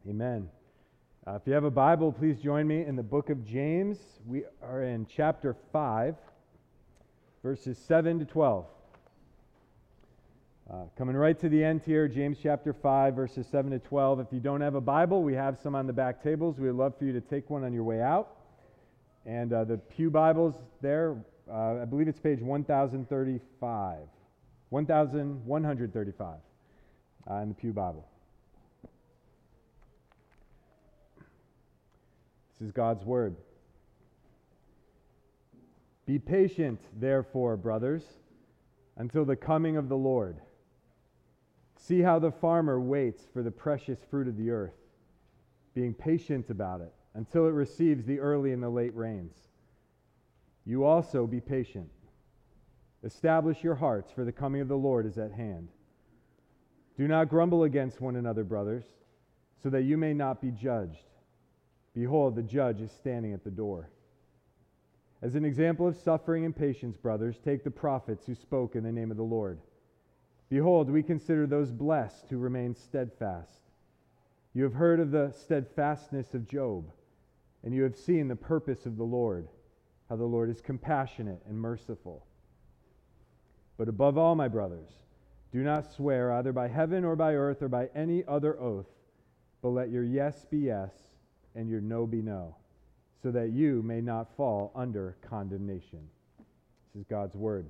Amen. If you have a Bible, please join me in the book of James. We are in chapter 5, verses 7 to 12. Coming right to the end here, James chapter 5, verses 7 to 12. If you don't have a Bible, we have some on the back tables. We would love for you to take one on your way out. And the Pew Bibles there, I believe it's page 1035. 1135 in the Pew Bible. This is God's word. Be patient, therefore, brothers, until the coming of the Lord. See how the farmer waits for the precious fruit of the earth, being patient about it until it receives the early and the late rains. You also be patient. Establish your hearts, for the coming of the Lord is at hand. Do not grumble against one another, brothers, so that you may not be judged. Behold, the judge is standing at the door. As an example of suffering and patience, brothers, take the prophets who spoke in the name of the Lord. Behold, we consider those blessed who remain steadfast. You have heard of the steadfastness of Job, and you have seen the purpose of the Lord, how the Lord is compassionate and merciful. But above all, my brothers, do not swear either by heaven or by earth or by any other oath, but let your yes be yes and your no be no, so that you may not fall under condemnation. This is God's word.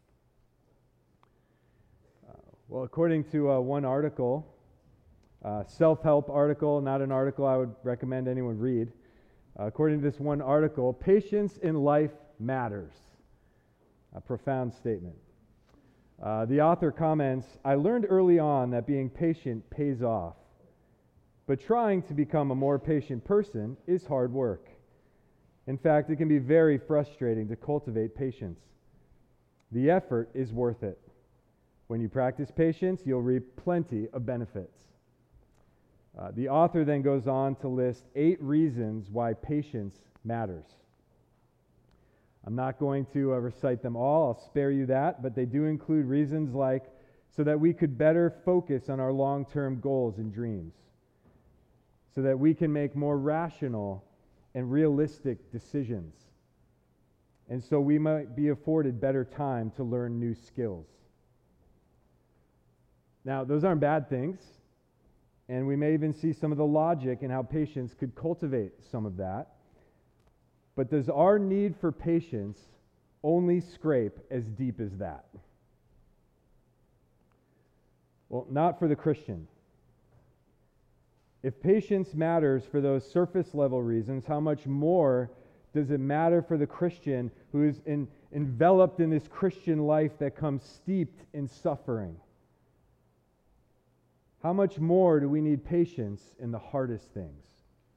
Well, according to one article, self-help article, not an article I would recommend anyone read. According to this one article, patience in life matters. A profound statement. The author comments, I learned early on that being patient pays off. But trying to become a more patient person is hard work. In fact, it can be very frustrating to cultivate patience. The effort is worth it. When you practice patience, you'll reap plenty of benefits. The author then goes on to list 8 reasons why patience matters. I'm not going to recite them all. I'll spare you that, but they do include reasons like so that we could better focus on our long-term goals and dreams, so that we can make more rational and realistic decisions, and so we might be afforded better time to learn new skills. Now, those aren't bad things, and we may even see some of the logic in how patience could cultivate some of that. But does our need for patience only scrape as deep as that? Well, not for the Christian. If patience matters for those surface level reasons, how much more does it matter for the Christian who is enveloped in this Christian life that comes steeped in suffering? How much more do we need patience in the hardest things?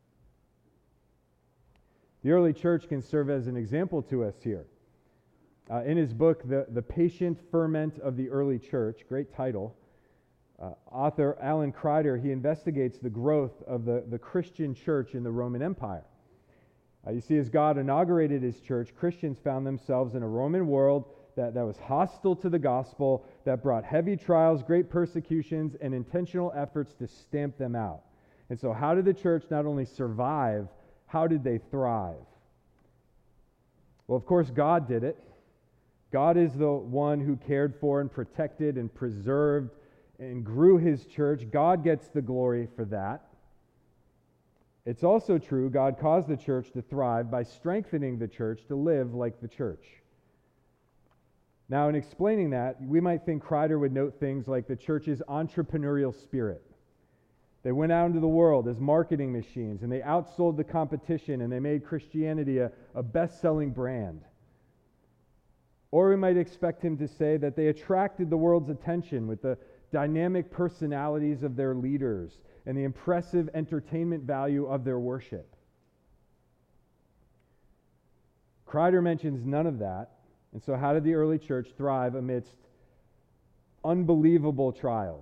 The early church can serve as an example to us here. In his book, The Patient Ferment of the Early Church, great title, author Alan Kreider, he investigates the growth of the Christian church in the Roman Empire. You see, as God inaugurated his church, Christians found themselves in a Roman world that was hostile to the gospel, that brought heavy trials, great persecutions, and intentional efforts to stamp them out. And so how did the church not only survive, how did they thrive? Well, of course, God did it. God is the one who cared for and protected and preserved and grew his church. God gets the glory for that. It's also true God caused the church to thrive by strengthening the church to live like the church. Now, in explaining that, we might think Kreider would note things like the church's entrepreneurial spirit. They went out into the world as marketing machines, and they outsold the competition, and they made Christianity a best-selling brand. Or we might expect him to say that they attracted the world's attention with the dynamic personalities of their leaders and the impressive entertainment value of their worship. Kreider mentions none of that, and so how did the early church thrive amidst unbelievable trials?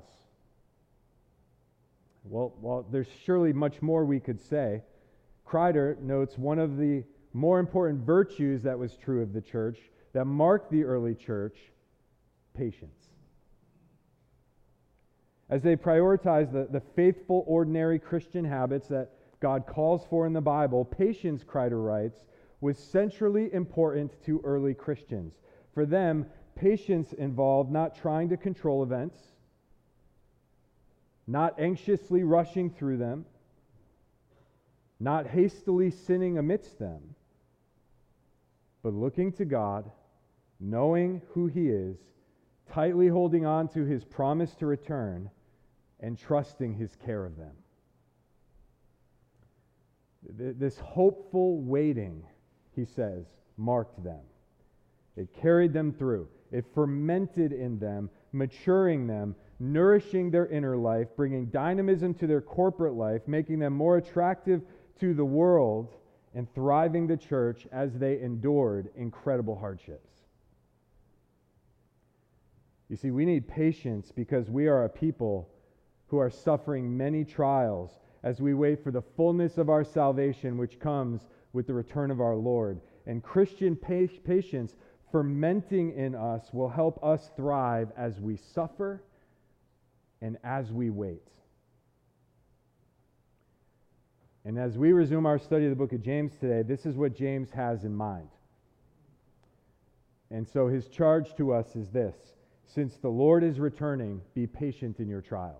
Well, there's surely much more we could say. Kreider notes one of the more important virtues that was true of the church that marked the early church: patience. As they prioritize the faithful, ordinary Christian habits that God calls for in the Bible, patience, Kreider writes, was centrally important to early Christians. For them, patience involved not trying to control events, not anxiously rushing through them, not hastily sinning amidst them, but looking to God, knowing who He is, tightly holding on to His promise to return, and trusting His care of them. This hopeful waiting, he says, marked them. It carried them through. It fermented in them, maturing them, nourishing their inner life, bringing dynamism to their corporate life, making them more attractive to the world, and thriving the church as they endured incredible hardships. You see, we need patience because we are a people who are suffering many trials as we wait for the fullness of our salvation, which comes with the return of our Lord. And Christian patience fermenting in us will help us thrive as we suffer and as we wait. And as we resume our study of the book of James today, this is what James has in mind. And so his charge to us is this: since the Lord is returning, be patient in your trials.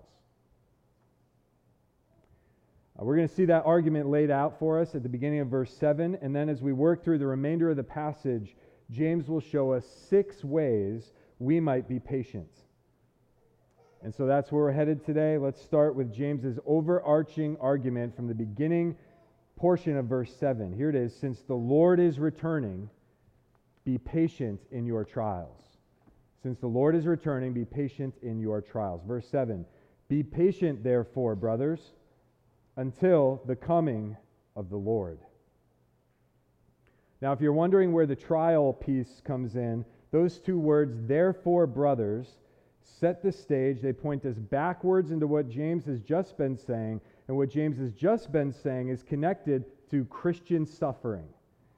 We're going to see that argument laid out for us at the beginning of verse 7, and then as we work through the remainder of the passage, James will show us 6 ways we might be patient. And so that's where we're headed today. Let's start with James's overarching argument from the beginning portion of verse 7. Here it is: since the Lord is returning, be patient in your trials. Since the Lord is returning, be patient in your trials. Verse 7, be patient, therefore, brothers, until the coming of the Lord. Now, if you're wondering where the trial piece comes in, those 2 words, therefore, brothers, set the stage. They point us backwards into what James has just been saying, and what James has just been saying is connected to Christian suffering.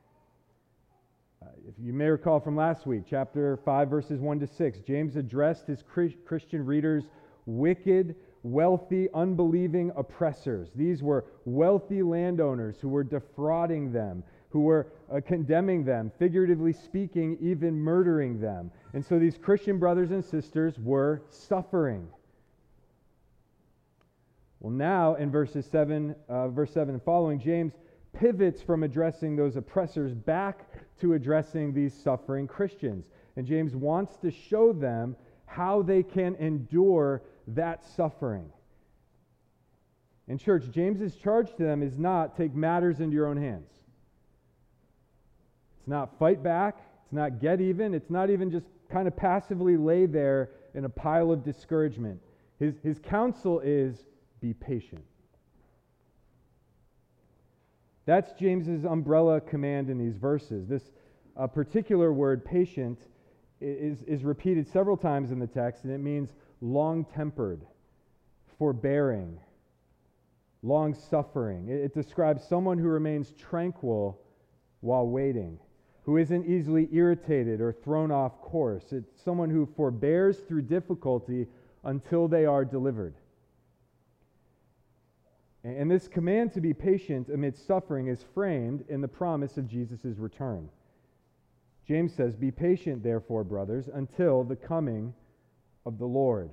If you may recall from last week, chapter 5, verses 1 to 6, James addressed his Christian readers wicked, wealthy, unbelieving oppressors. These were wealthy landowners who were defrauding them, who were condemning them, figuratively speaking, even murdering them. And so these Christian brothers and sisters were suffering. Well, now in verse 7 and following, James pivots from addressing those oppressors back to addressing these suffering Christians. And James wants to show them how they can endure that suffering. In church, James's charge to them is not take matters into your own hands. It's not fight back. It's not get even. It's not even just kind of passively lay there in a pile of discouragement. His counsel is be patient. That's James's umbrella command in these verses. This particular word, patient, is repeated several times in the text, and it means long-tempered, forbearing, long-suffering. It describes someone who remains tranquil while waiting, who isn't easily irritated or thrown off course. It's someone who forbears through difficulty until they are delivered. And this command to be patient amidst suffering is framed in the promise of Jesus' return. James says, be patient, therefore, brothers, until the coming of the Lord.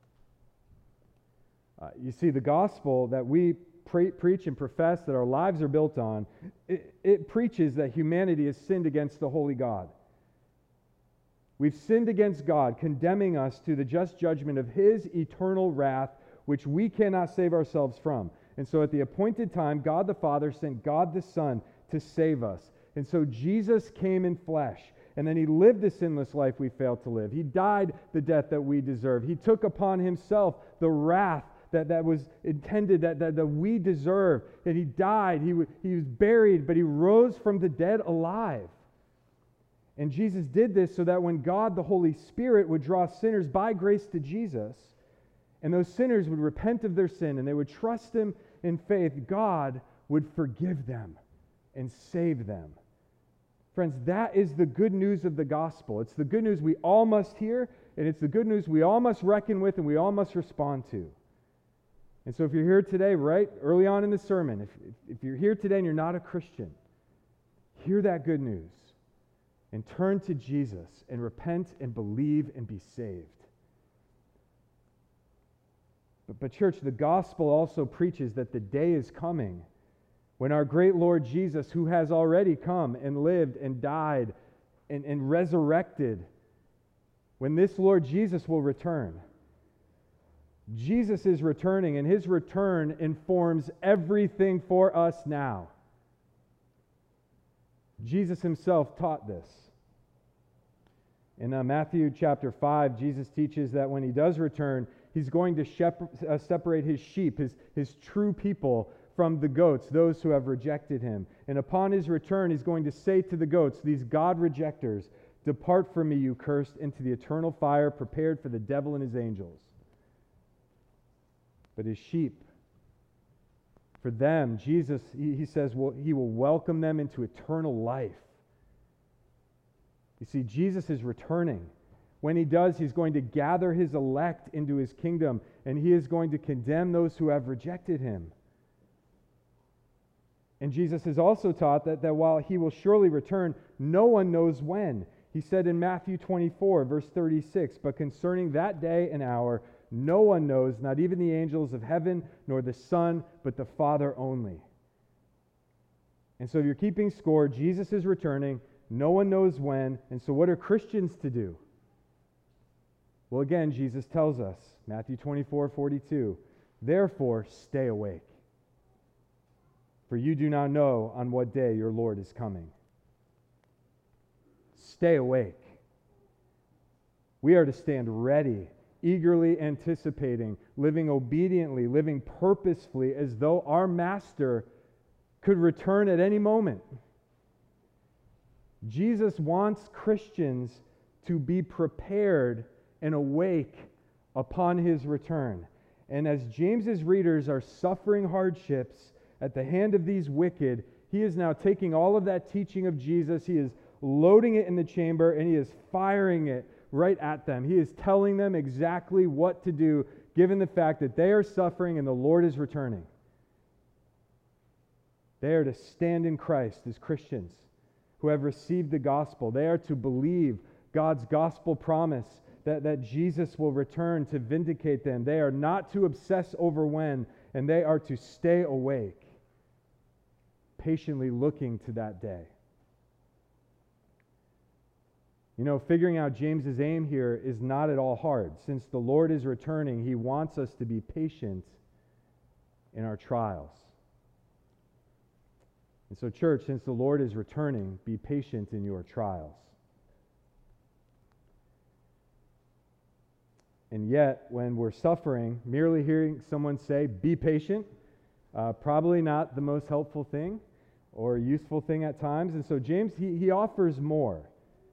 You see, the gospel that we preach and profess, that our lives are built on, it preaches that humanity has sinned against the holy God. We've sinned against God, condemning us to the just judgment of His eternal wrath, which we cannot save ourselves from. And so at the appointed time, God the Father sent God the Son to save us. And so Jesus came in flesh, and then He lived the sinless life we failed to live. He died the death that we deserve. He took upon Himself the wrath that was intended, that we deserve. And He died. He was buried, but He rose from the dead alive. And Jesus did this so that when God, the Holy Spirit, would draw sinners by grace to Jesus, and those sinners would repent of their sin and they would trust Him in faith, God would forgive them and save them. Friends, that is the good news of the gospel. It's the good news we all must hear, and it's the good news we all must reckon with and we all must respond to. And so if you're here today, right early on in the sermon, if you're here today and you're not a Christian, hear that good news and turn to Jesus and repent and believe and be saved. But church, the gospel also preaches that the day is coming when our great Lord Jesus, who has already come and lived and died and resurrected, when this Lord Jesus will return. Jesus is returning, and his return informs everything for us now. Jesus himself taught this. In Matthew chapter 5, Jesus teaches that when he does return, he's going to separate his sheep, his true people, from the goats, those who have rejected him. And upon his return, he's going to say to the goats, these God rejectors, "Depart from me, you cursed, into the eternal fire prepared for the devil and his angels." But his sheep, for them, Jesus, he says, he will welcome them into eternal life. You see, Jesus is returning. When he does, he's going to gather his elect into his kingdom, and he is going to condemn those who have rejected him. And Jesus has also taught that while he will surely return, no one knows when. He said in Matthew 24, verse 36, "But concerning that day and hour, no one knows, not even the angels of heaven, nor the Son, but the Father only." And so if you're keeping score, Jesus is returning. No one knows when. And so what are Christians to do? Well, again, Jesus tells us, Matthew 24:42, "Therefore, stay awake, for you do not know on what day your Lord is coming." Stay awake. We are to stand ready, eagerly anticipating, living obediently, living purposefully, as though our Master could return at any moment. Jesus wants Christians to be prepared and awake upon his return. And as James's readers are suffering hardships at the hand of these wicked, he is now taking all of that teaching of Jesus, he is loading it in the chamber, and he is firing it right at them. He is telling them exactly what to do, given the fact that they are suffering and the Lord is returning. They are to stand in Christ as Christians who have received the gospel. They are to believe God's gospel promise that Jesus will return to vindicate them. They are not to obsess over when, and they are to stay awake, patiently looking to that day. You know, figuring out James's aim here is not at all hard. Since the Lord is returning, he wants us to be patient in our trials. And so, church, since the Lord is returning, be patient in your trials. And yet, when we're suffering, merely hearing someone say, "Be patient," probably not the most helpful thing or useful thing at times. And so James, he offers more.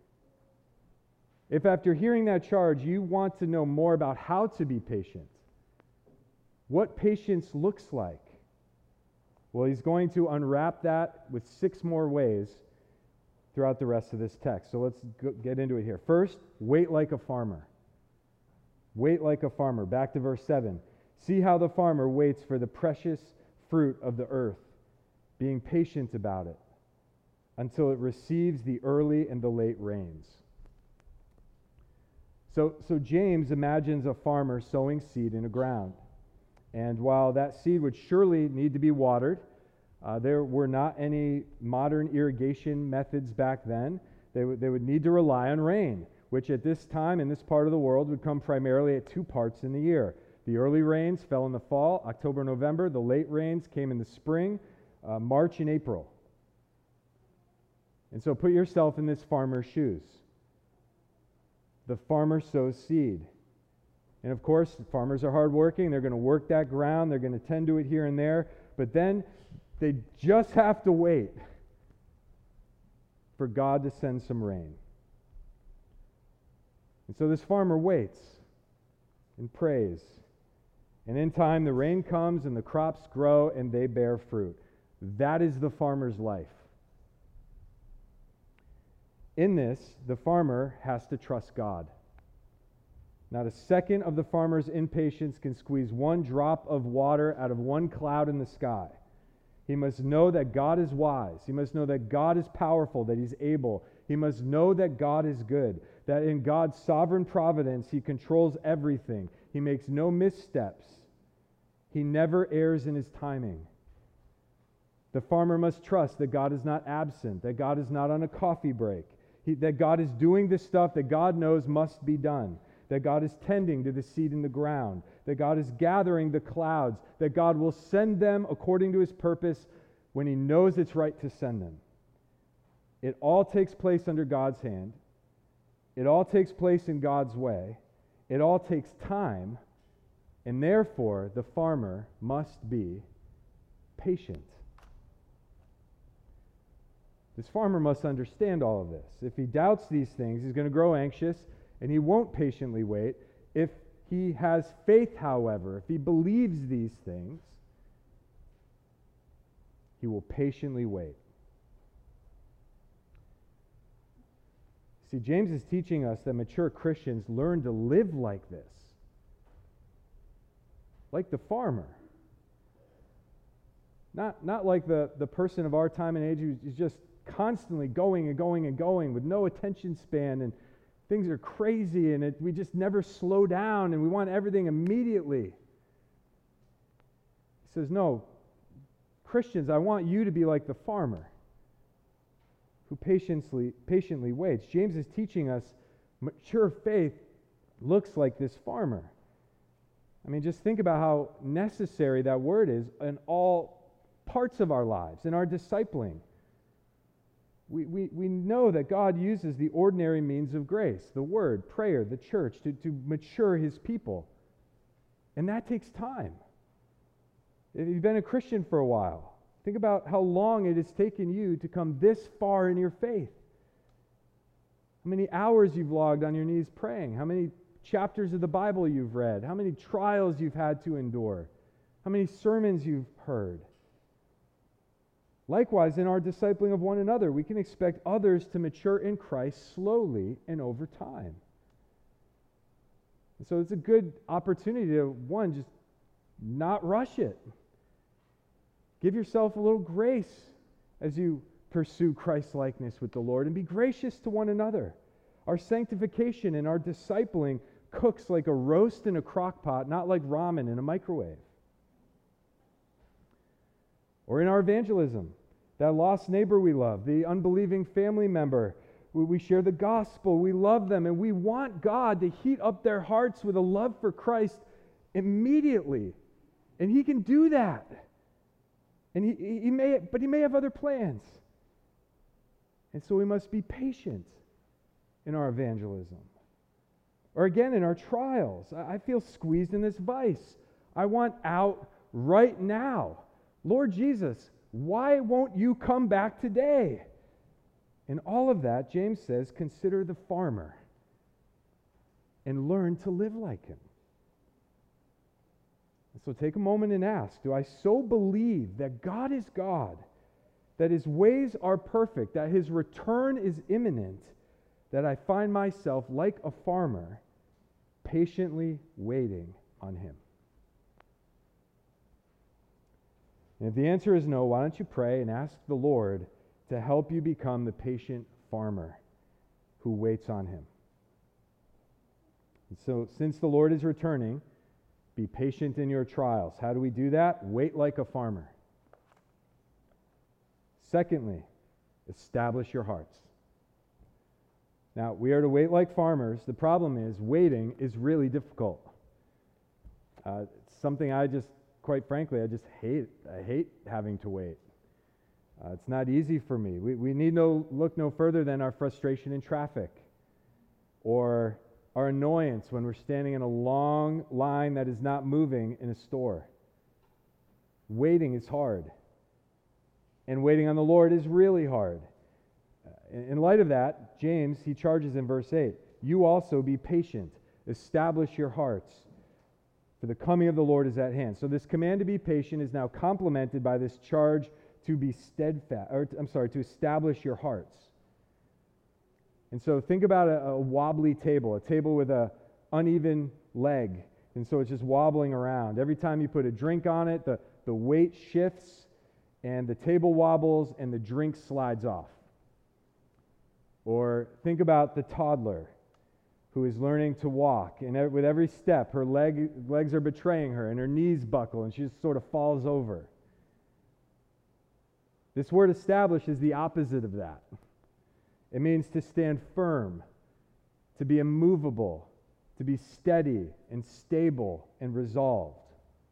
If after hearing that charge, you want to know more about how to be patient, what patience looks like, well, he's going to unwrap that with 6 more ways throughout the rest of this text. So let's get into it here. First, wait like a farmer. Wait like a farmer. Back to verse 7. "See how the farmer waits for the precious fruit of the earth, being patient about it, until it receives the early and the late rains." So James imagines a farmer sowing seed in the ground. And while that seed would surely need to be watered, there were not any modern irrigation methods back then. They would need to rely on rain, which at this time in this part of the world would come primarily at 2 parts in the year. The early rains fell in the fall, October, November. The late rains came in the spring, March and April. And so put yourself in this farmer's shoes. The farmer sows seed. And of course, farmers are hardworking. They're going to work that ground. They're going to tend to it here and there. But then they just have to wait for God to send some rain. And so this farmer waits and prays. And in time, the rain comes and the crops grow and they bear fruit. That is the farmer's life. In this, the farmer has to trust God. Not a second of the farmer's impatience can squeeze one drop of water out of one cloud in the sky. He must know that God is wise. He must know that God is powerful, that He's able. He must know that God is good, that in God's sovereign providence, He controls everything. He makes no missteps. He never errs in His timing. The farmer must trust that God is not absent, that God is not on a coffee break, that God is doing the stuff that God knows must be done, that God is tending to the seed in the ground, that God is gathering the clouds, that God will send them according to His purpose when He knows it's right to send them. It all takes place under God's hand. It all takes place in God's way. It all takes time, and therefore the farmer must be patient. This farmer must understand all of this. If he doubts these things, he's going to grow anxious, and he won't patiently wait. If he has faith, however, if he believes these things, he will patiently wait. See, James is teaching us that mature Christians learn to live like this, like the farmer. Not like the person of our time and age who's just constantly going and going and going with no attention span, and things are crazy, and we just never slow down, and we want everything immediately. He says, no, Christians, I want you to be like the farmer who patiently waits. James is teaching us mature faith looks like this farmer. I mean, just think about how necessary that word is in all parts of our lives, in our discipling. We know that God uses the ordinary means of grace, the word, prayer, the church, to mature His people. And that takes time. If you've been a Christian for a while, think about how long it has taken you to come this far in your faith. How many hours you've logged on your knees praying, how many chapters of the Bible you've read, how many trials you've had to endure, how many sermons you've heard. Likewise, in our discipling of one another, we can expect others to mature in Christ slowly and over time. And so it's a good opportunity to, one, just not rush it. Give yourself a little grace as you pursue Christ-likeness with the Lord, and be gracious to one another. Our sanctification and our discipling cooks like a roast in a crock pot, not like ramen in a microwave. Or in our evangelism, that lost neighbor we love, the unbelieving family member, we share the gospel, we love them, and we want God to heat up their hearts with a love for Christ immediately. And He can do that. And he may have other plans. And so we must be patient in our evangelism. Or again, in our trials. I feel squeezed in this vice. I want out right now. Lord Jesus, why won't you come back today? In all of that, James says, consider the farmer and learn to live like him. And so take a moment and ask, do I so believe that God is God, that His ways are perfect, that His return is imminent, that I find myself like a farmer, patiently waiting on Him? And if the answer is no, why don't you pray and ask the Lord to help you become the patient farmer who waits on Him? And so, since the Lord is returning, be patient in your trials. How do we do that? Wait like a farmer. Secondly, establish your hearts. Now, we are to wait like farmers. The problem is, waiting is really difficult. It's something quite frankly, I just hate. I hate having to wait. It's not easy for me. We need look no further than our frustration in traffic, or our annoyance when we're standing in a long line that is not moving in a store. Waiting is hard. And waiting on the Lord is really hard. In light of that, James, he charges in verse 8, you also be patient, establish your hearts, for the coming of the Lord is at hand. So this command to be patient is now complemented by this charge to be steadfast, to establish your hearts. And so think about a wobbly table, a table with a uneven leg, and so it's just wobbling around. Every time you put a drink on it, the weight shifts, and the table wobbles, and the drink slides off. Or think about the toddler who is learning to walk, and with every step, her legs are betraying her, and her knees buckle, and she just sort of falls over. This word establish is the opposite of that. It means to stand firm, to be immovable, to be steady and stable and resolved.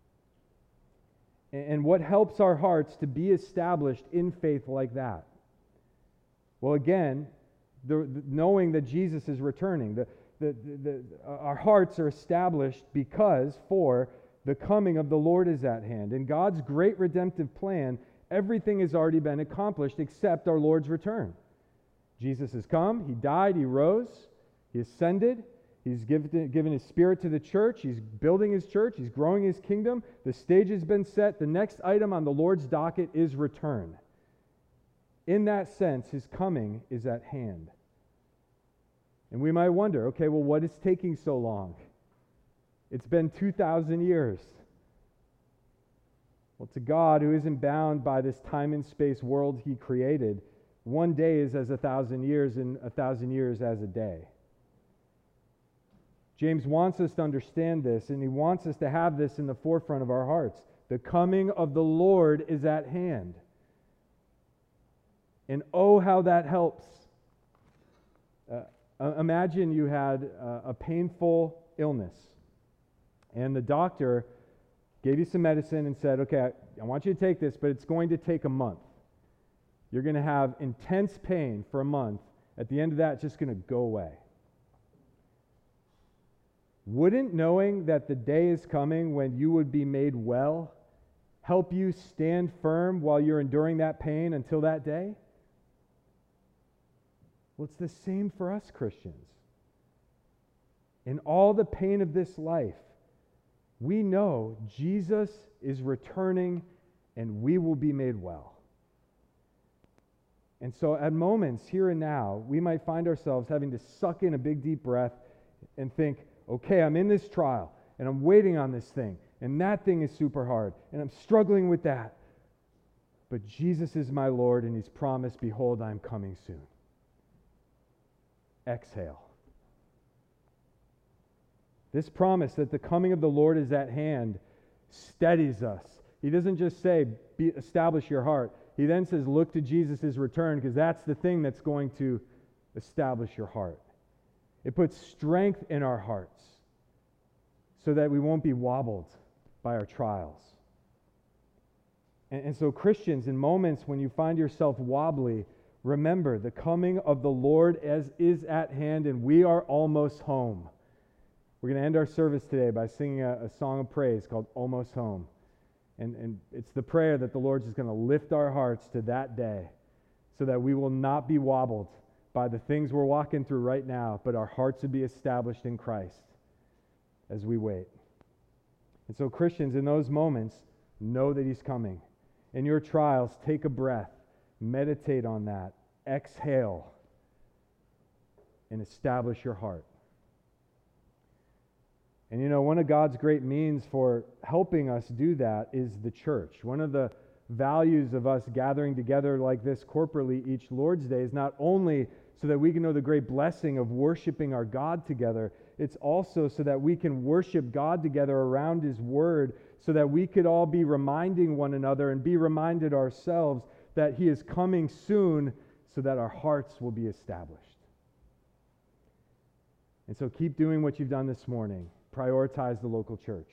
And what helps our hearts to be established in faith like that? Well, again, knowing that Jesus is returning. Our hearts are established because for the coming of the Lord is at hand. In God's great redemptive plan, everything has already been accomplished except our Lord's return. Jesus has come, He died, He rose, He ascended, He's given His Spirit to the church, He's building His church, He's growing His kingdom, the stage has been set, the next item on the Lord's docket is return. In that sense, His coming is at hand. And we might wonder, okay, well, what is taking so long? It's been 2,000 years. Well, to God, who isn't bound by this time and space world He created, one day is as 1,000 years, and 1,000 years as a day. James wants us to understand this, and he wants us to have this in the forefront of our hearts. The coming of the Lord is at hand. And oh, how that helps. Imagine you had a painful illness, and the doctor gave you some medicine and said, okay, I want you to take this, but it's going to take a month. You're going to have intense pain for a month. At the end of that, it's just going to go away. Wouldn't knowing that the day is coming when you would be made well help you stand firm while you're enduring that pain until that day? Well, it's the same for us Christians. In all the pain of this life, we know Jesus is returning and we will be made well. And so at moments here and now, we might find ourselves having to suck in a big deep breath and think, okay, I'm in this trial and I'm waiting on this thing and that thing is super hard and I'm struggling with that. But Jesus is my Lord and He's promised, behold, I'm coming soon. Exhale. This promise that the coming of the Lord is at hand steadies us. He doesn't just say, establish your heart. He then says, look to Jesus' return, because that's the thing that's going to establish your heart. It puts strength in our hearts so that we won't be wobbled by our trials. And so Christians, in moments when you find yourself wobbly, remember the coming of the Lord is at hand, and we are almost home. We're going to end our service today by singing a song of praise called Almost Home. And it's the prayer that the Lord's just going to lift our hearts to that day so that we will not be wobbled by the things we're walking through right now, but our hearts would be established in Christ as we wait. And so Christians, in those moments, know that He's coming. In your trials, take a breath, meditate on that, exhale, and establish your heart. And you know, one of God's great means for helping us do that is the church. One of the values of us gathering together like this corporately each Lord's Day is not only so that we can know the great blessing of worshiping our God together, it's also so that we can worship God together around His Word, so that we could all be reminding one another and be reminded ourselves that He is coming soon, so that our hearts will be established. And so keep doing what you've done this morning. Prioritize the local church.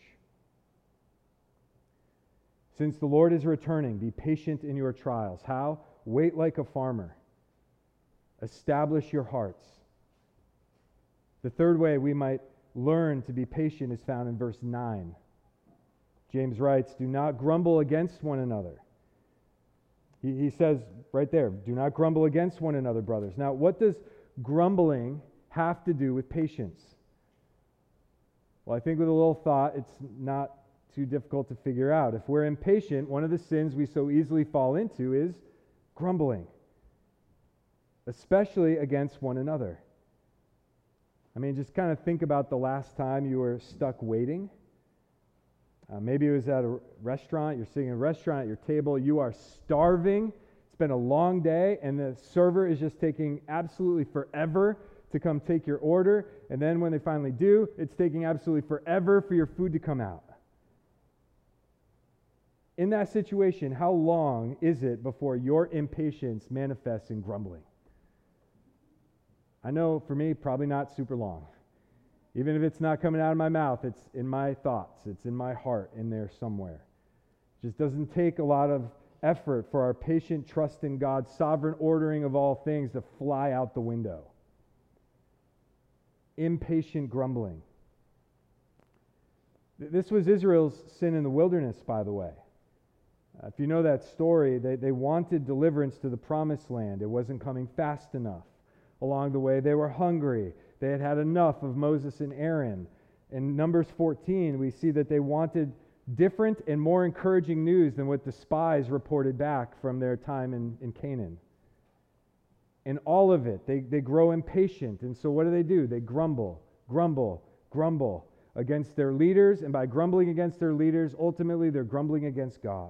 Since the Lord is returning, be patient in your trials. How? Wait like a farmer. Establish your hearts. The third way we might learn to be patient is found in verse 9. James writes, do not grumble against one another. He says right there, do not grumble against one another, brothers. Now, what does grumbling have to do with patience? Well, I think with a little thought, it's not too difficult to figure out. If we're impatient, one of the sins we so easily fall into is grumbling, especially against one another. I mean, just kind of think about the last time you were stuck waiting. Maybe it was at a restaurant. You're sitting in a restaurant at your table. You are starving. It's been a long day, and the server is just taking absolutely forever to come take your order. And then when they finally do, it's taking absolutely forever for your food to come out. In that situation, how long is it before your impatience manifests in grumbling? I know for me, probably not super long. Even if it's not coming out of my mouth, it's in my thoughts, it's in my heart, in there somewhere. It just doesn't take a lot of effort for our patient trust in God's sovereign ordering of all things to fly out the window. Impatient grumbling. This was Israel's sin in the wilderness, by the way. If you know that story, they wanted deliverance to the promised land. It wasn't coming fast enough. Along the way, they were hungry. They had had enough of Moses and Aaron. In Numbers 14, we see that they wanted different and more encouraging news than what the spies reported back from their time in Canaan. In all of it, they grow impatient. And so what do? They grumble against their leaders. And by grumbling against their leaders, ultimately they're grumbling against God.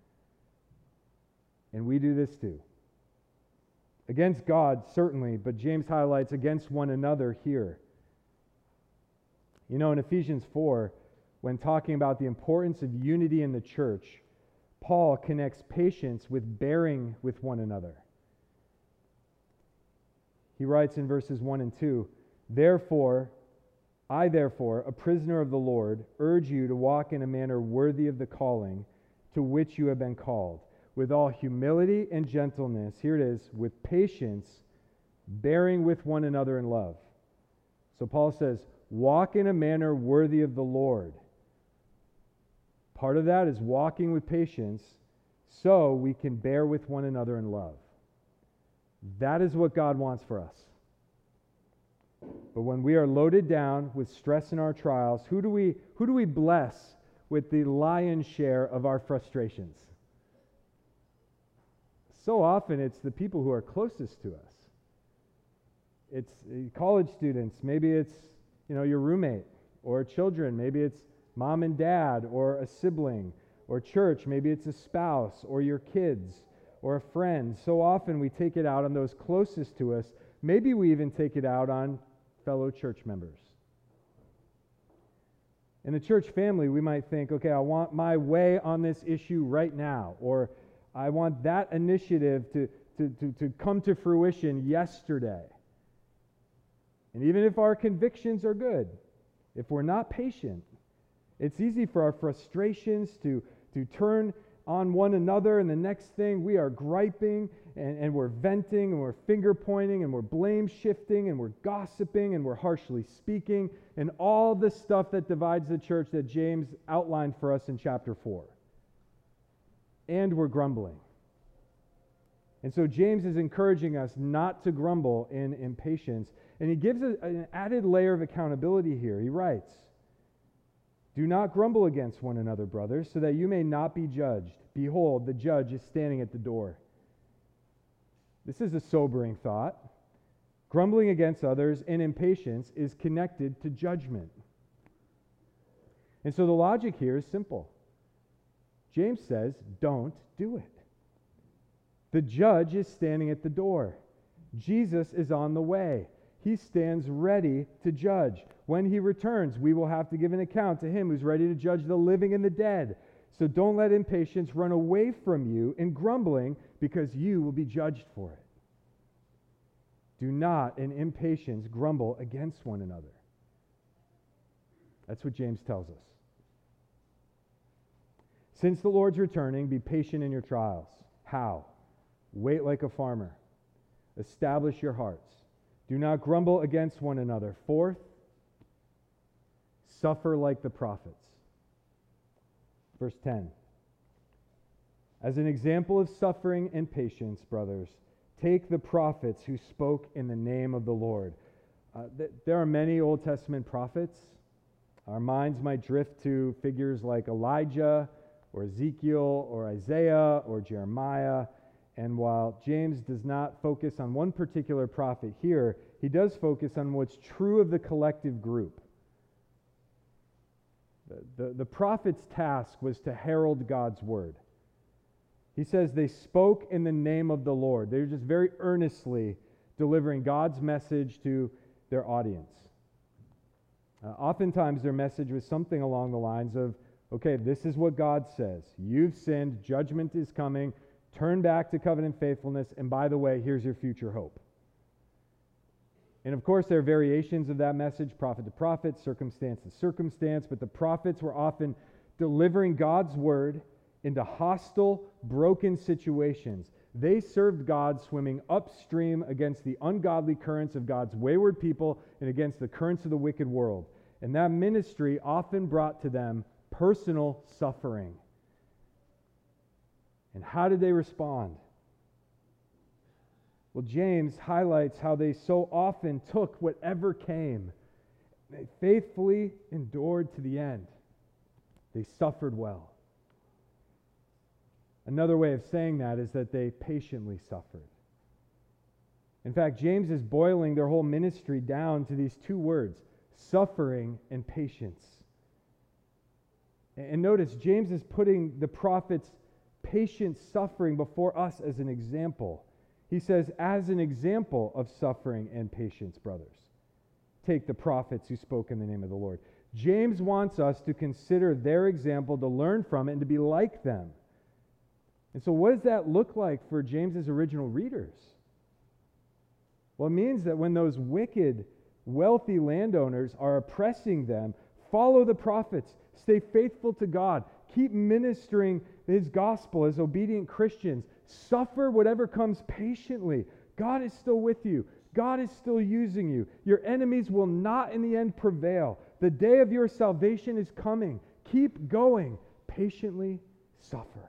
And we do this too. Against God, certainly, but James highlights against one another here. You know, in Ephesians 4, when talking about the importance of unity in the church, Paul connects patience with bearing with one another. He writes in verses 1 and 2, I therefore, a prisoner of the Lord, urge you to walk in a manner worthy of the calling to which you have been called, with all humility and gentleness, here it is, with patience, bearing with one another in love. So Paul says, walk in a manner worthy of the Lord. Part of that is walking with patience so we can bear with one another in love. That is what God wants for us. But when we are loaded down with stress in our trials, who do we bless with the lion's share of our frustrations? So often it's the people who are closest to us. It's college students, maybe it's your roommate, or children, maybe it's mom and dad, or a sibling, or church, maybe it's a spouse, or your kids, or a friend. So often we take it out on those closest to us. Maybe we even take it out on fellow church members. In the church family, we might think, okay, I want my way on this issue right now, or I want that initiative to come to fruition yesterday. And even if our convictions are good, if we're not patient, it's easy for our frustrations to turn on one another, and the next thing we are griping and we're venting and we're finger pointing and we're blame shifting and we're gossiping and we're harshly speaking and all the stuff that divides the church that James outlined for us in chapter 4. And we're grumbling. And so James is encouraging us not to grumble in impatience, and he gives an added layer of accountability here. He writes, do not grumble against one another, brothers, so that you may not be judged. Behold, the judge is standing at the door. This is a sobering thought. Grumbling against others in impatience is connected to judgment. And so the logic here is simple. James says, don't do it. The judge is standing at the door. Jesus is on the way. He stands ready to judge. When he returns, we will have to give an account to him who's ready to judge the living and the dead. So don't let impatience run away from you in grumbling, because you will be judged for it. Do not in impatience grumble against one another. That's what James tells us. Since the Lord's returning, be patient in your trials. How? Wait like a farmer. Establish your hearts. Do not grumble against one another. Fourth, suffer like the prophets. Verse 10. As an example of suffering and patience, brothers, take the prophets who spoke in the name of the Lord. There are many Old Testament prophets. Our minds might drift to figures like Elijah or Ezekiel or Isaiah or Jeremiah. And while James does not focus on one particular prophet here, he does focus on what's true of the collective group. The prophet's task was to herald God's word. He says they spoke in the name of the Lord. They were just very earnestly delivering God's message to their audience. Oftentimes their message was something along the lines of, okay, this is what God says. You've sinned, judgment is coming, turn back to covenant faithfulness, and by the way, here's your future hope. And of course, there are variations of that message, prophet to prophet, circumstance to circumstance, but the prophets were often delivering God's word into hostile, broken situations. They served God swimming upstream against the ungodly currents of God's wayward people and against the currents of the wicked world. And that ministry often brought to them personal suffering. And how did they respond? Well, James highlights how they so often took whatever came. They faithfully endured to the end. They suffered well. Another way of saying that is that they patiently suffered. In fact, James is boiling their whole ministry down to these two words, suffering and patience. And notice, James is putting the prophet's patient suffering before us as an example. He says, as an example of suffering and patience, brothers, take the prophets who spoke in the name of the Lord. James wants us to consider their example, to learn from it, and to be like them. And so what does that look like for James's original readers? Well, it means that when those wicked, wealthy landowners are oppressing them, follow the prophets, stay faithful to God, keep ministering his gospel as obedient Christians, suffer whatever comes patiently. God is still with you. God is still using you. Your enemies will not in the end prevail. The day of your salvation is coming. Keep going. Patiently suffer.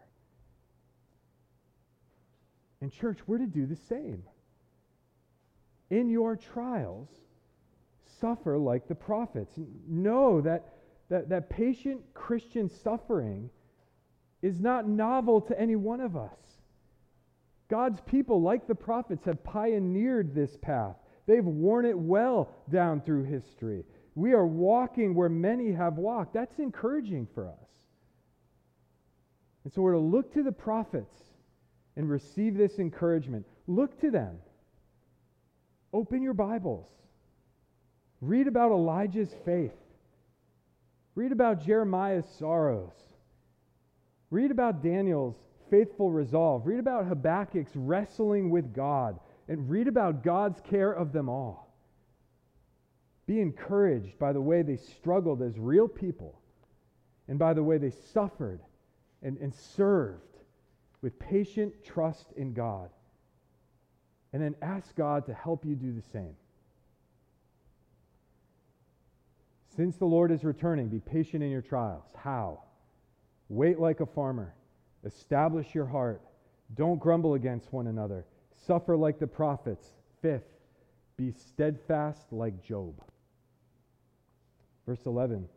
And church, we're to do the same. In your trials, suffer like the prophets. Know that patient Christian suffering is not novel to any one of us. God's people, like the prophets, have pioneered this path. They've worn it well down through history. We are walking where many have walked. That's encouraging for us. And so we're to look to the prophets and receive this encouragement. Look to them. Open your Bibles. Read about Elijah's faith. Read about Jeremiah's sorrows. Read about Daniel's faithful resolve. Read about Habakkuk's wrestling with God. And read about God's care of them all. Be encouraged by the way they struggled as real people and by the way they suffered and served with patient trust in God. And then ask God to help you do the same. Since the Lord is returning, be patient in your trials. How? Wait like a farmer. Establish your heart. Don't grumble against one another. Suffer like the prophets. Fifth, be steadfast like Job. Verse 11.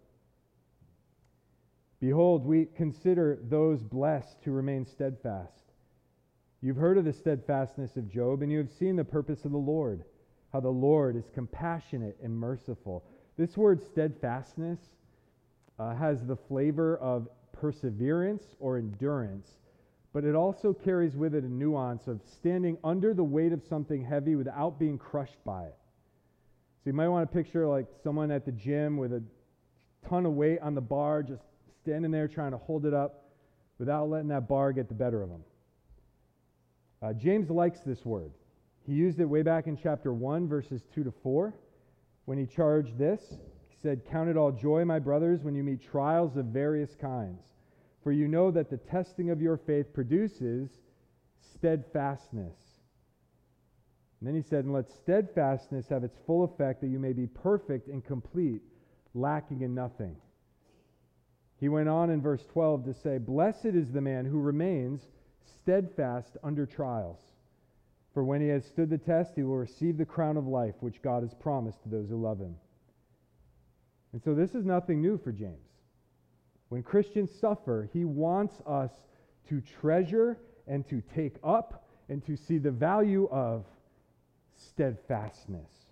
Behold, we consider those blessed who remain steadfast. You've heard of the steadfastness of Job, and you have seen the purpose of the Lord, how the Lord is compassionate and merciful. This word steadfastness has the flavor of perseverance or endurance, but it also carries with it a nuance of standing under the weight of something heavy without being crushed by it. So you might want to picture like someone at the gym with a ton of weight on the bar, just standing there trying to hold it up without letting that bar get the better of them. James likes this word. He used it way back in chapter 1, verses 2 to 4. When he charged this, he said, "Count it all joy, my brothers, when you meet trials of various kinds. For you know that the testing of your faith produces steadfastness." And then he said, "And let steadfastness have its full effect, that you may be perfect and complete, lacking in nothing." He went on in verse 12 to say, "Blessed is the man who remains steadfast under trials. For when he has stood the test, he will receive the crown of life, which God has promised to those who love him." And so this is nothing new for James. When Christians suffer, he wants us to treasure and to take up and to see the value of steadfastness.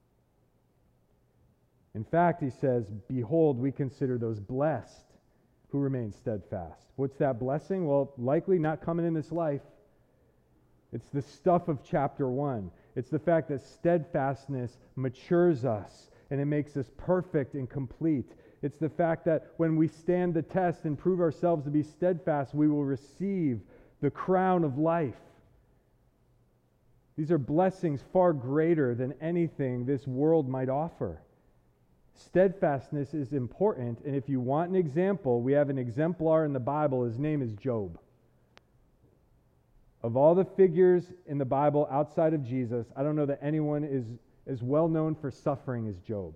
In fact, he says, behold, we consider those blessed who remain steadfast. What's that blessing? Well, likely not coming in this life. It's the stuff of chapter 1. It's the fact that steadfastness matures us and it makes us perfect and complete. It's the fact that when we stand the test and prove ourselves to be steadfast, we will receive the crown of life. These are blessings far greater than anything this world might offer. Steadfastness is important, and if you want an example, we have an exemplar in the Bible. His name is Job. Of all the figures in the Bible outside of Jesus, I don't know that anyone is as well known for suffering as Job.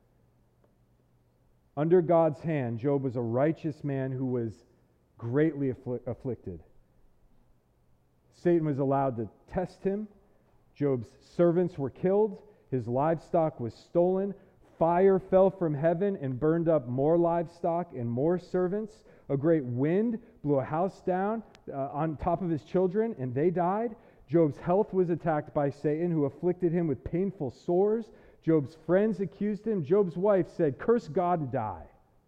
Under God's hand, Job was a righteous man who was greatly afflicted. Satan was allowed to test him. Job's servants were killed. His livestock was stolen. Fire fell from heaven and burned up more livestock and more servants. A great wind blew a house down on top of his children, and they died. Job's health was attacked by Satan, who afflicted him with painful sores. Job's friends accused him. Job's wife said, "Curse God and die."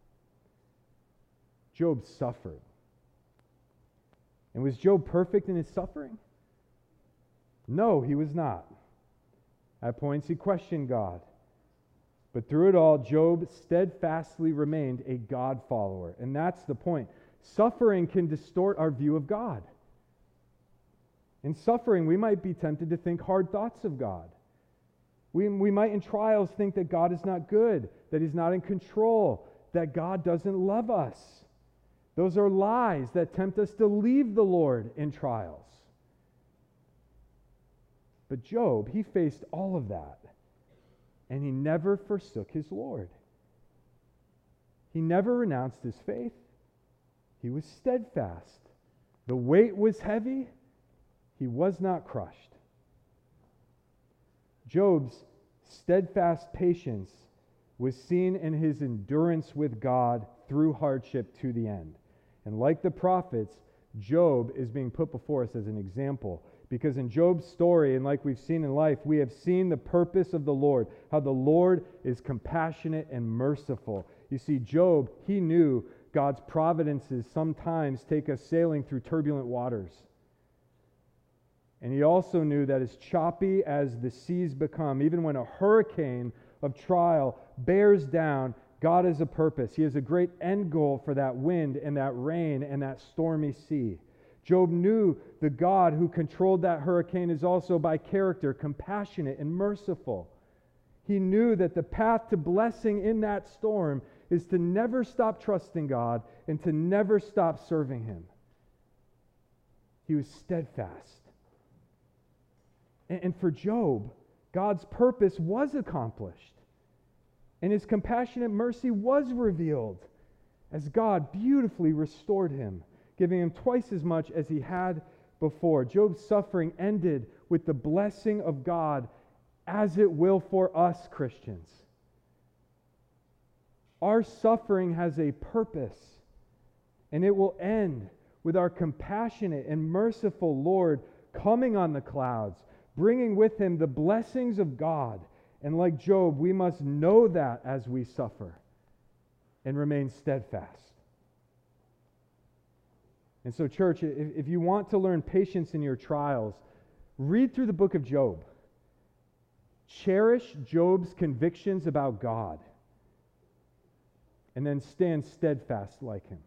Job suffered. And was Job perfect in his suffering? No, he was not. At points he questioned God. But through it all, Job steadfastly remained a God follower. And that's the point. Suffering can distort our view of God. In suffering, we might be tempted to think hard thoughts of God. We might in trials think that God is not good, that He's not in control, that God doesn't love us. Those are lies that tempt us to leave the Lord in trials. But Job, he faced all of that, and he never forsook his Lord. He never renounced his faith. He was steadfast. The weight was heavy. He was not crushed. Job's steadfast patience was seen in his endurance with God through hardship to the end. And like the prophets, Job is being put before us as an example. Because in Job's story, and like we've seen in life, we have seen the purpose of the Lord, how the Lord is compassionate and merciful. You see, Job, he knew God's providences sometimes take us sailing through turbulent waters. And he also knew that as choppy as the seas become, even when a hurricane of trial bears down, God has a purpose. He has a great end goal for that wind and that rain and that stormy sea. Job knew the God who controlled that hurricane is also by character compassionate and merciful. He knew that the path to blessing in that storm is to never stop trusting God and to never stop serving Him. He was steadfast. And for Job, God's purpose was accomplished. And His compassionate mercy was revealed as God beautifully restored him, giving him twice as much as he had before. Job's suffering ended with the blessing of God, as it will for us Christians. Our suffering has a purpose, and it will end with our compassionate and merciful Lord coming on the clouds, bringing with Him the blessings of God. And like Job, we must know that as we suffer and remain steadfast. And so, church, if you want to learn patience in your trials, read through the book of Job. Cherish Job's convictions about God, and then stand steadfast like him.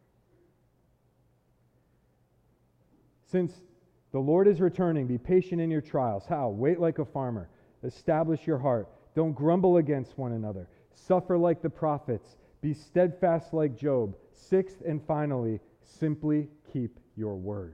Since the Lord is returning, be patient in your trials. How? Wait like a farmer. Establish your heart. Don't grumble against one another. Suffer like the prophets. Be steadfast like Job. Sixth and finally, simply keep your word.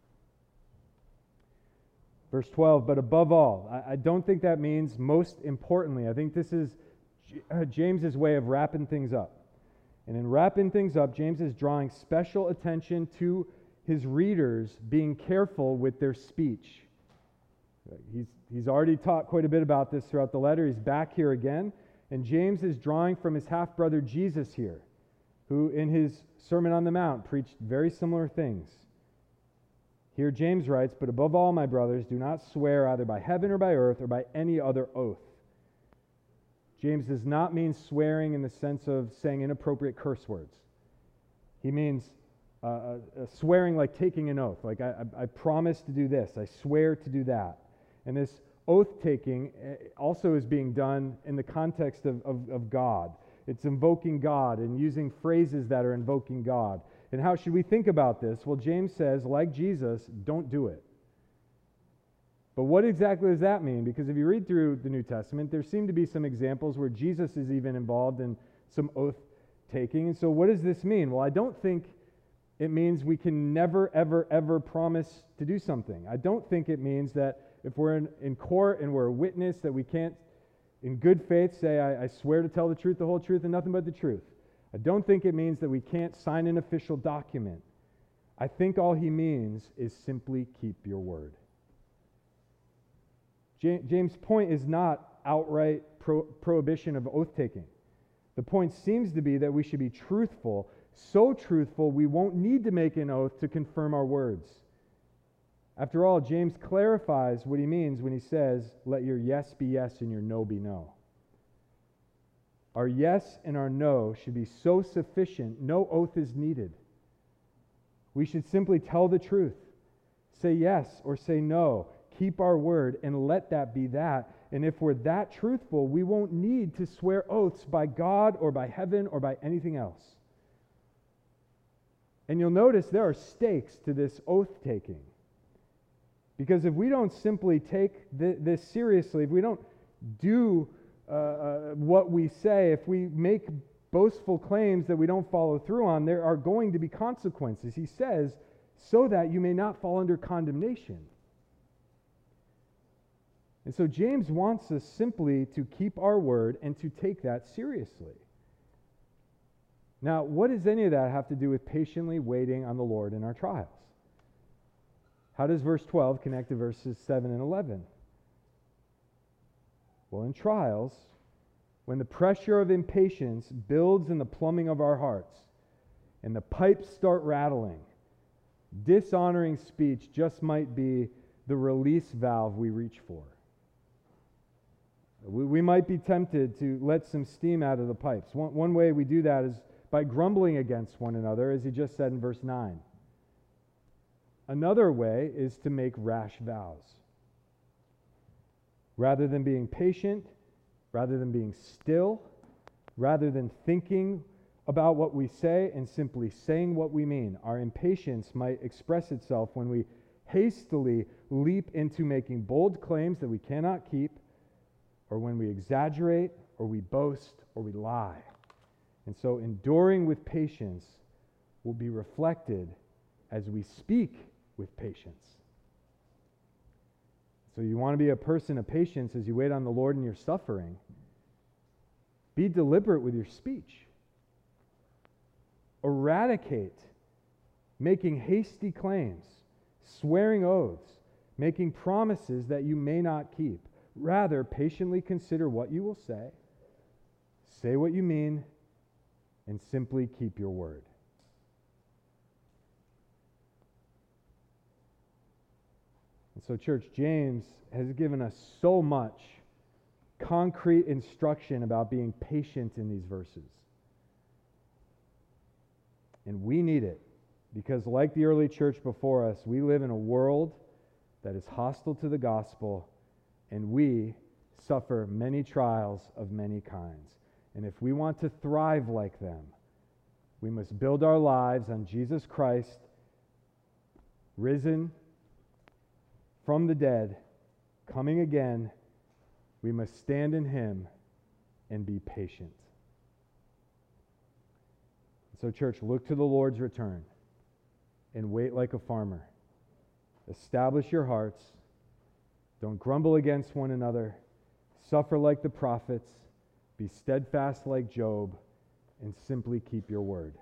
Verse 12, but above all, I don't think that means most importantly. I think this is James's way of wrapping things up. And in wrapping things up, James is drawing special attention to his readers being careful with their speech. He's already taught quite a bit about this throughout the letter. He's back here again. And James is drawing from his half-brother Jesus here, who in his Sermon on the Mount preached very similar things. Here James writes, "But above all, my brothers, do not swear either by heaven or by earth or by any other oath." James does not mean swearing in the sense of saying inappropriate curse words. He means swearing like taking an oath, like I promise to do this, I swear to do that. And this oath-taking also is being done in the context of God. It's invoking God and using phrases that are invoking God. And how should we think about this? Well, James says, like Jesus, don't do it. But what exactly does that mean? Because if you read through the New Testament, there seem to be some examples where Jesus is even involved in some oath-taking. And so what does this mean? Well, I don't think it means we can never, ever, ever promise to do something. I don't think it means that if we're in court and we're a witness that we can't, in good faith, say, I swear to tell the truth, the whole truth, and nothing but the truth. I don't think it means that we can't sign an official document. I think all he means is simply keep your word. James' point is not outright prohibition of oath-taking. The point seems to be that we should be truthful, so truthful we won't need to make an oath to confirm our words. After all, James clarifies what he means when he says, "Let your yes be yes and your no be no." Our yes and our no should be so sufficient, no oath is needed. We should simply tell the truth, say yes or say no, keep our word, and let that be that. And if we're that truthful, we won't need to swear oaths by God or by heaven or by anything else. And you'll notice there are stakes to this oath-taking. Because if we don't simply take this seriously, if we don't do what we say, if we make boastful claims that we don't follow through on, there are going to be consequences. He says, so that you may not fall under condemnation. And so James wants us simply to keep our word and to take that seriously. Now, what does any of that have to do with patiently waiting on the Lord in our trials? How does verse 12 connect to verses 7 and 11? Well, in trials, when the pressure of impatience builds in the plumbing of our hearts and the pipes start rattling, dishonoring speech just might be the release valve we reach for. We might be tempted to let some steam out of the pipes. One way we do that is by grumbling against one another, as he just said in verse 9. Another way is to make rash vows. Rather than being patient, rather than being still, rather than thinking about what we say and simply saying what we mean, our impatience might express itself when we hastily leap into making bold claims that we cannot keep, or when we exaggerate, or we boast, or we lie. And so enduring with patience will be reflected as we speak with patience. So you want to be a person of patience as you wait on the Lord in your suffering. Be deliberate with your speech. Eradicate making hasty claims, swearing oaths, making promises that you may not keep. Rather, patiently consider what you will say what you mean, and simply keep your word. And so, church, James has given us so much concrete instruction about being patient in these verses. And we need it because, like the early church before us, we live in a world that is hostile to the gospel, and we suffer many trials of many kinds. And if we want to thrive like them, we must build our lives on Jesus Christ, risen from the dead, coming again. We must stand in him and be patient. So, church, look to the Lord's return and wait like a farmer. Establish your hearts. Don't grumble against one another. Suffer like the prophets. Be steadfast like Job, and simply keep your word.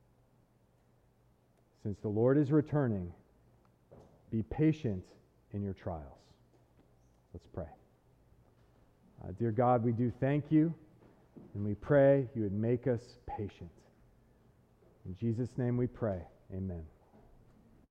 Since the Lord is returning, be patient in your trials. Let's pray. Dear God, we do thank you, and we pray you would make us patient. In Jesus' name we pray. Amen.